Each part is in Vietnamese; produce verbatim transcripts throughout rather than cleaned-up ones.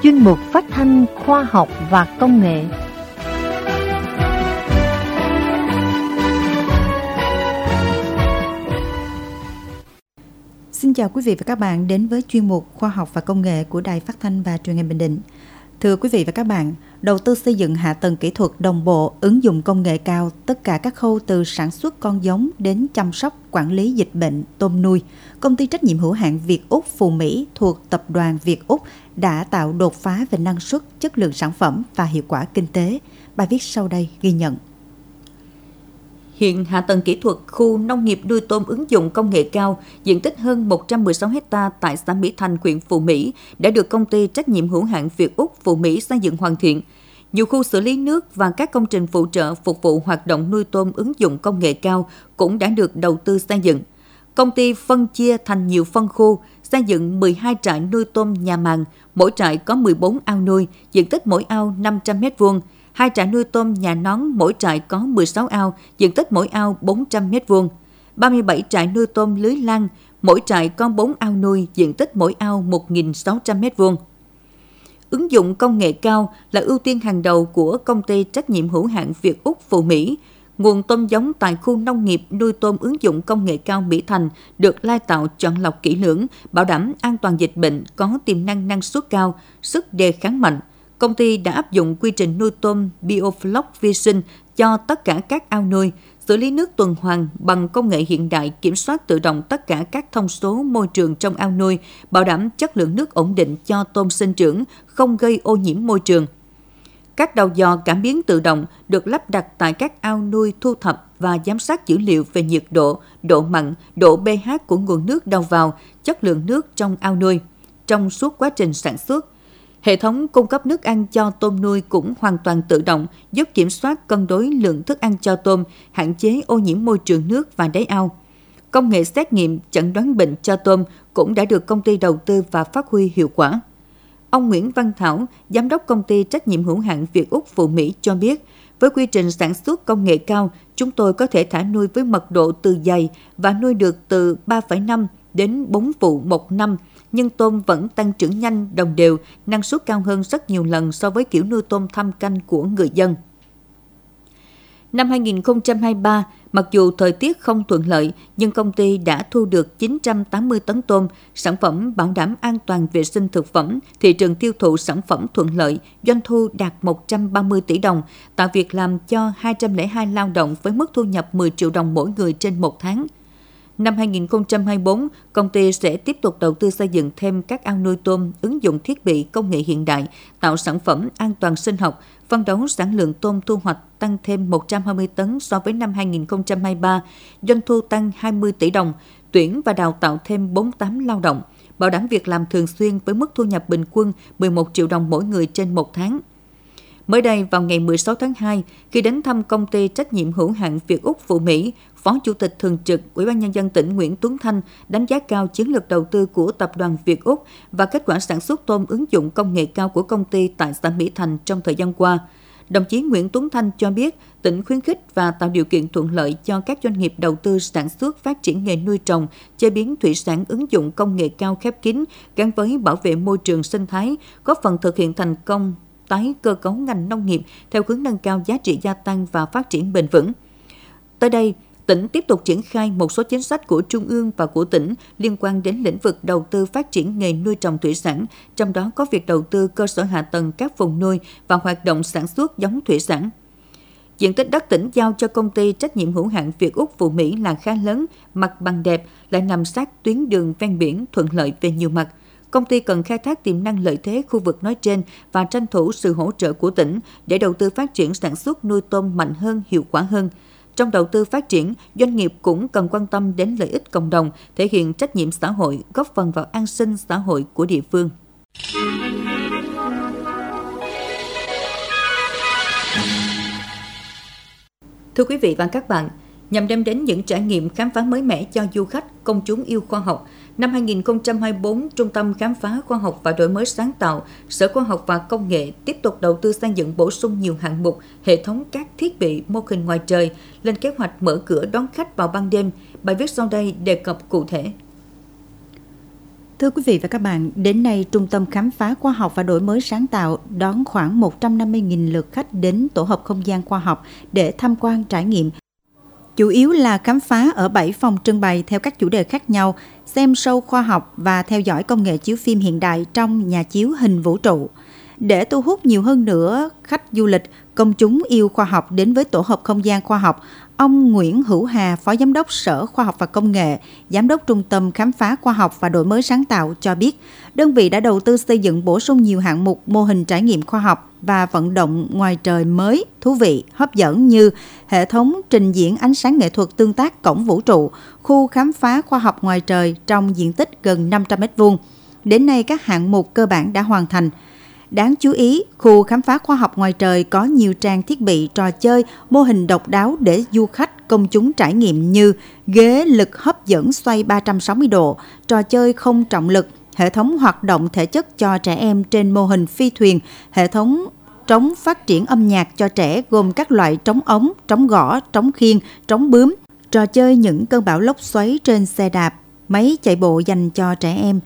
chuyên mục phát thanh khoa học và công nghệ. Xin chào quý vị và các bạn đến với chuyên mục khoa học và công nghệ của Đài Phát thanh và Truyền hình Bình Định. Thưa quý vị và các bạn, đầu tư xây dựng hạ tầng kỹ thuật đồng bộ, ứng dụng công nghệ cao, tất cả các khâu từ sản xuất con giống đến chăm sóc, quản lý dịch bệnh, tôm nuôi, công ty trách nhiệm hữu hạn Việt Úc Phú Mỹ thuộc tập đoàn Việt Úc đã tạo đột phá về năng suất, chất lượng sản phẩm và hiệu quả kinh tế. Bài viết sau đây ghi nhận. Hiện hạ tầng kỹ thuật khu nông nghiệp nuôi tôm ứng dụng công nghệ cao, diện tích hơn một trăm mười sáu héc ta tại xã Mỹ Thành, huyện Phú Mỹ đã được công ty trách nhiệm hữu hạn Việt Úc Phú Mỹ xây dựng hoàn thiện. Nhiều khu xử lý nước và các công trình phụ trợ phục vụ hoạt động nuôi tôm ứng dụng công nghệ cao cũng đã được đầu tư xây dựng. Công ty phân chia thành nhiều phân khu, xây dựng mười hai trại nuôi tôm nhà màng, mỗi trại có mười bốn ao nuôi, diện tích mỗi ao năm trăm mét vuông. Hai trại nuôi tôm nhà nón, mỗi trại có mười sáu ao, diện tích mỗi ao bốn trăm mét vuông. ba mươi bảy trại nuôi tôm lưới lan, mỗi trại có bốn ao nuôi, diện tích mỗi ao một nghìn sáu trăm mét vuông. Ứng dụng công nghệ cao là ưu tiên hàng đầu của công ty trách nhiệm hữu hạn Việt Úc Phú Mỹ. Nguồn tôm giống tại khu nông nghiệp nuôi tôm ứng dụng công nghệ cao Mỹ Thành được lai tạo chọn lọc kỹ lưỡng, bảo đảm an toàn dịch bệnh, có tiềm năng năng suất cao, sức đề kháng mạnh. Công ty đã áp dụng quy trình nuôi tôm Biofloc vi sinh cho tất cả các ao nuôi, xử lý nước tuần hoàn bằng công nghệ hiện đại, kiểm soát tự động tất cả các thông số môi trường trong ao nuôi, bảo đảm chất lượng nước ổn định cho tôm sinh trưởng, không gây ô nhiễm môi trường. Các đầu dò cảm biến tự động được lắp đặt tại các ao nuôi, thu thập và giám sát dữ liệu về nhiệt độ, độ mặn, độ pH của nguồn nước đầu vào, chất lượng nước trong ao nuôi trong suốt quá trình sản xuất. Hệ thống cung cấp nước ăn cho tôm nuôi cũng hoàn toàn tự động, giúp kiểm soát cân đối lượng thức ăn cho tôm, hạn chế ô nhiễm môi trường nước và đáy ao. Công nghệ xét nghiệm chẩn đoán bệnh cho tôm cũng đã được công ty đầu tư và phát huy hiệu quả. Ông Nguyễn Văn Thảo, giám đốc công ty trách nhiệm hữu hạn Việt Úc Phú Mỹ cho biết, với quy trình sản xuất công nghệ cao, chúng tôi có thể thả nuôi với mật độ từ dày và nuôi được từ ba phẩy năm đến bốn vụ một năm, nhưng tôm vẫn tăng trưởng nhanh, đồng đều, năng suất cao hơn rất nhiều lần so với kiểu nuôi tôm thâm canh của người dân. Năm hai nghìn không trăm hai mươi ba, mặc dù thời tiết không thuận lợi, nhưng công ty đã thu được chín trăm tám mươi tấn tôm, sản phẩm bảo đảm an toàn vệ sinh thực phẩm, thị trường tiêu thụ sản phẩm thuận lợi, doanh thu đạt một trăm ba mươi tỷ đồng, tạo việc làm cho hai trăm lẻ hai lao động với mức thu nhập mười triệu đồng mỗi người trên một tháng. Năm hai nghìn không trăm hai mươi tư, công ty sẽ tiếp tục đầu tư xây dựng thêm các ao nuôi tôm, ứng dụng thiết bị công nghệ hiện đại, tạo sản phẩm an toàn sinh học, phấn đấu sản lượng tôm thu hoạch tăng thêm một trăm hai mươi tấn so với năm hai nghìn không trăm hai mươi ba, doanh thu tăng hai mươi tỷ đồng, tuyển và đào tạo thêm bốn mươi tám lao động, bảo đảm việc làm thường xuyên với mức thu nhập bình quân mười một triệu đồng mỗi người trên một tháng. Mới đây, vào ngày mười sáu tháng hai, khi đến thăm công ty trách nhiệm hữu hạn Việt Úc Phú Mỹ, Phó Chủ tịch Thường trực Ủy ban Nhân dân tỉnh Nguyễn Tuấn Thanh đánh giá cao chiến lược đầu tư của tập đoàn Việt Úc và kết quả sản xuất tôm ứng dụng công nghệ cao của công ty tại xã Mỹ Thành trong thời gian qua. Đồng chí Nguyễn Tuấn Thanh cho biết, tỉnh khuyến khích và tạo điều kiện thuận lợi cho các doanh nghiệp đầu tư sản xuất phát triển nghề nuôi trồng, chế biến thủy sản ứng dụng công nghệ cao khép kín gắn với bảo vệ môi trường sinh thái, góp phần thực hiện thành công tái cơ cấu ngành nông nghiệp theo hướng nâng cao giá trị gia tăng và phát triển bền vững. Tới đây, tỉnh tiếp tục triển khai một số chính sách của Trung ương và của tỉnh liên quan đến lĩnh vực đầu tư phát triển nghề nuôi trồng thủy sản, trong đó có việc đầu tư cơ sở hạ tầng các vùng nuôi và hoạt động sản xuất giống thủy sản. Diện tích đất tỉnh giao cho công ty trách nhiệm hữu hạn Việt Úc Phú Mỹ là khá lớn, mặt bằng đẹp, lại nằm sát tuyến đường ven biển thuận lợi về nhiều mặt. Công ty cần khai thác tiềm năng lợi thế khu vực nói trên và tranh thủ sự hỗ trợ của tỉnh để đầu tư phát triển sản xuất nuôi tôm mạnh hơn, hiệu quả hơn. Trong đầu tư phát triển, doanh nghiệp cũng cần quan tâm đến lợi ích cộng đồng, thể hiện trách nhiệm xã hội, góp phần vào an sinh xã hội của địa phương. Thưa quý vị và các bạn, nhằm đem đến những trải nghiệm khám phá mới mẻ cho du khách, công chúng yêu khoa học, năm hai nghìn không trăm hai mươi tư, Trung tâm Khám phá Khoa học và Đổi mới sáng tạo, Sở Khoa học và Công nghệ tiếp tục đầu tư xây dựng bổ sung nhiều hạng mục, hệ thống các thiết bị mô hình ngoài trời, lên kế hoạch mở cửa đón khách vào ban đêm. Bài viết sau đây đề cập cụ thể. Thưa quý vị và các bạn, đến nay Trung tâm Khám phá Khoa học và Đổi mới sáng tạo đón khoảng một trăm năm mươi nghìn lượt khách đến tổ hợp không gian khoa học để tham quan trải nghiệm. Chủ yếu là khám phá ở bảy phòng trưng bày theo các chủ đề khác nhau, xem show khoa học và theo dõi công nghệ chiếu phim hiện đại trong nhà chiếu hình vũ trụ. Để thu hút nhiều hơn nữa khách du lịch, công chúng yêu khoa học đến với tổ hợp không gian khoa học, ông Nguyễn Hữu Hà, Phó Giám đốc Sở Khoa học và Công nghệ, Giám đốc Trung tâm Khám phá Khoa học và Đổi mới sáng tạo cho biết, đơn vị đã đầu tư xây dựng bổ sung nhiều hạng mục mô hình trải nghiệm khoa học và vận động ngoài trời mới, thú vị, hấp dẫn như hệ thống trình diễn ánh sáng nghệ thuật tương tác cổng vũ trụ, khu khám phá khoa học ngoài trời trong diện tích gần năm trăm mét vuông. Đến nay, các hạng mục cơ bản đã hoàn thành. Đáng chú ý, khu khám phá khoa học ngoài trời có nhiều trang thiết bị, trò chơi, mô hình độc đáo để du khách, công chúng trải nghiệm như ghế lực hấp dẫn xoay ba trăm sáu mươi độ, trò chơi không trọng lực, hệ thống hoạt động thể chất cho trẻ em trên mô hình phi thuyền, hệ thống trống phát triển âm nhạc cho trẻ gồm các loại trống ống, trống gõ, trống khiên, trống bướm, trò chơi những cơn bão lốc xoáy trên xe đạp, máy chạy bộ dành cho trẻ em.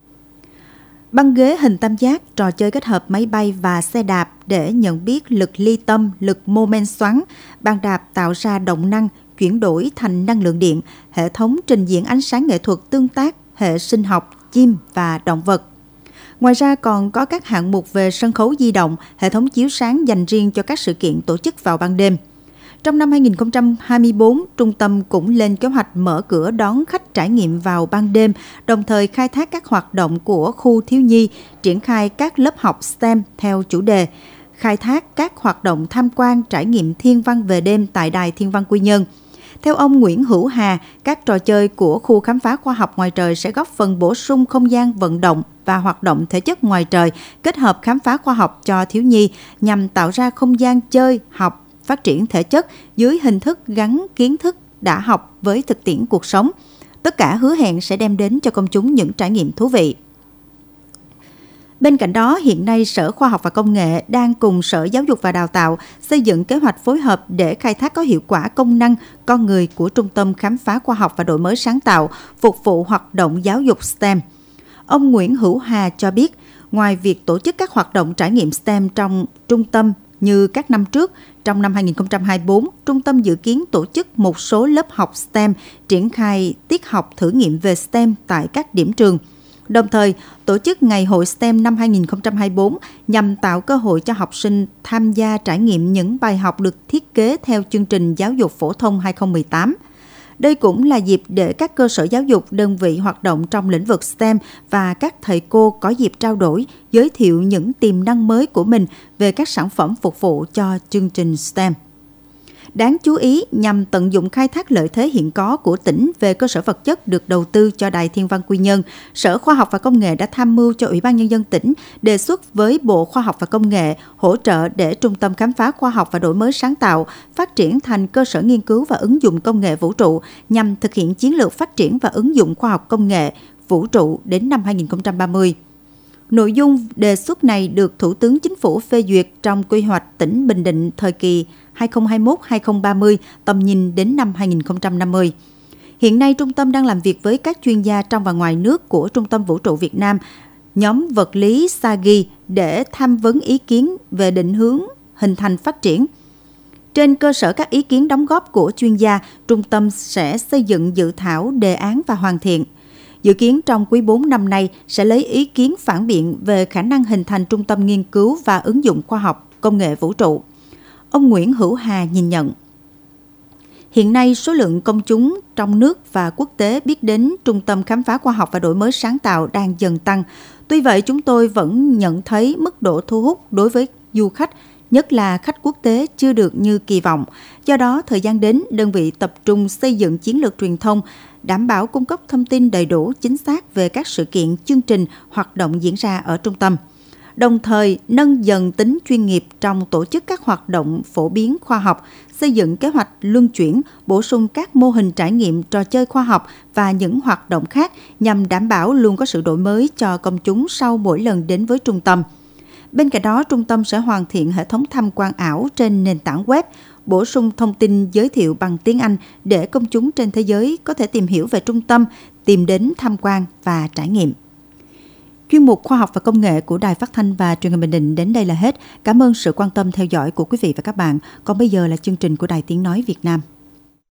Băng ghế hình tam giác, trò chơi kết hợp máy bay và xe đạp để nhận biết lực ly tâm, lực mô men xoắn, bàn đạp tạo ra động năng, chuyển đổi thành năng lượng điện, hệ thống trình diễn ánh sáng nghệ thuật tương tác, hệ sinh học, chim và động vật. Ngoài ra còn có các hạng mục về sân khấu di động, hệ thống chiếu sáng dành riêng cho các sự kiện tổ chức vào ban đêm. Trong năm hai nghìn không trăm hai mươi tư, trung tâm cũng lên kế hoạch mở cửa đón khách trải nghiệm vào ban đêm, đồng thời khai thác các hoạt động của khu thiếu nhi, triển khai các lớp học ét tê e em theo chủ đề, khai thác các hoạt động tham quan trải nghiệm thiên văn về đêm tại Đài Thiên văn Quy Nhơn. Theo ông Nguyễn Hữu Hà, các trò chơi của khu khám phá khoa học ngoài trời sẽ góp phần bổ sung không gian vận động và hoạt động thể chất ngoài trời, kết hợp khám phá khoa học cho thiếu nhi nhằm tạo ra không gian chơi, học, phát triển thể chất dưới hình thức gắn kiến thức đã học với thực tiễn cuộc sống. Tất cả hứa hẹn sẽ đem đến cho công chúng những trải nghiệm thú vị. Bên cạnh đó, hiện nay Sở Khoa học và Công nghệ đang cùng Sở Giáo dục và Đào tạo xây dựng kế hoạch phối hợp để khai thác có hiệu quả công năng con người của Trung tâm Khám phá Khoa học và Đổi mới sáng tạo, phục vụ hoạt động giáo dục ét tê e em. Ông Nguyễn Hữu Hà cho biết, ngoài việc tổ chức các hoạt động trải nghiệm ét tê e em trong trung tâm như các năm trước, trong năm hai nghìn không trăm hai mươi tư, trung tâm dự kiến tổ chức một số lớp học ét tê e em, triển khai tiết học thử nghiệm về ét tê e em tại các điểm trường. Đồng thời, tổ chức Ngày hội ét tê e em năm hai nghìn không trăm hai mươi tư nhằm tạo cơ hội cho học sinh tham gia trải nghiệm những bài học được thiết kế theo chương trình giáo dục phổ thông hai không một tám. Đây cũng là dịp để các cơ sở giáo dục, đơn vị hoạt động trong lĩnh vực ét tê e em và các thầy cô có dịp trao đổi, giới thiệu những tiềm năng mới của mình về các sản phẩm phục vụ cho chương trình ét tê e em. Đáng chú ý, nhằm tận dụng khai thác lợi thế hiện có của tỉnh về cơ sở vật chất được đầu tư cho Đài Thiên văn Quy Nhơn, Sở Khoa học và Công nghệ đã tham mưu cho Ủy ban Nhân dân tỉnh đề xuất với Bộ Khoa học và Công nghệ hỗ trợ để Trung tâm Khám phá Khoa học và Đổi mới sáng tạo phát triển thành cơ sở nghiên cứu và ứng dụng công nghệ vũ trụ nhằm thực hiện chiến lược phát triển và ứng dụng khoa học công nghệ vũ trụ đến năm hai nghìn không trăm ba mươi. Nội dung đề xuất này được Thủ tướng Chính phủ phê duyệt trong quy hoạch tỉnh Bình Định thời kỳ hai nghìn không trăm hai mươi mốt đến hai nghìn không trăm ba mươi, tầm nhìn đến năm hai nghìn không trăm năm mươi. Hiện nay, trung tâm đang làm việc với các chuyên gia trong và ngoài nước của Trung tâm Vũ trụ Việt Nam, nhóm vật lý Sagi để tham vấn ý kiến về định hướng hình thành phát triển. Trên cơ sở các ý kiến đóng góp của chuyên gia, trung tâm sẽ xây dựng dự thảo đề án và hoàn thiện. Dự kiến trong quý bốn năm nay sẽ lấy ý kiến phản biện về khả năng hình thành trung tâm nghiên cứu và ứng dụng khoa học, công nghệ vũ trụ. Ông Nguyễn Hữu Hà nhìn nhận, hiện nay số lượng công chúng trong nước và quốc tế biết đến Trung tâm Khám phá Khoa học và Đổi mới sáng tạo đang dần tăng. Tuy vậy, chúng tôi vẫn nhận thấy mức độ thu hút đối với du khách, nhất là khách quốc tế chưa được như kỳ vọng. Do đó, thời gian đến, đơn vị tập trung xây dựng chiến lược truyền thông, đảm bảo cung cấp thông tin đầy đủ, chính xác về các sự kiện, chương trình, hoạt động diễn ra ở trung tâm. Đồng thời, nâng dần tính chuyên nghiệp trong tổ chức các hoạt động phổ biến khoa học, xây dựng kế hoạch luân chuyển, bổ sung các mô hình trải nghiệm, trò chơi khoa học và những hoạt động khác nhằm đảm bảo luôn có sự đổi mới cho công chúng sau mỗi lần đến với trung tâm. Bên cạnh đó, trung tâm sẽ hoàn thiện hệ thống tham quan ảo trên nền tảng web, bổ sung thông tin giới thiệu bằng tiếng Anh để công chúng trên thế giới có thể tìm hiểu về trung tâm, tìm đến tham quan và trải nghiệm. chuyên mục Khoa học và Công nghệ của Đài Phát thanh và Truyền hình Bình Định đến đây là hết. Cảm ơn sự quan tâm theo dõi của quý vị và các bạn. Còn bây giờ là chương trình của Đài Tiếng Nói Việt Nam.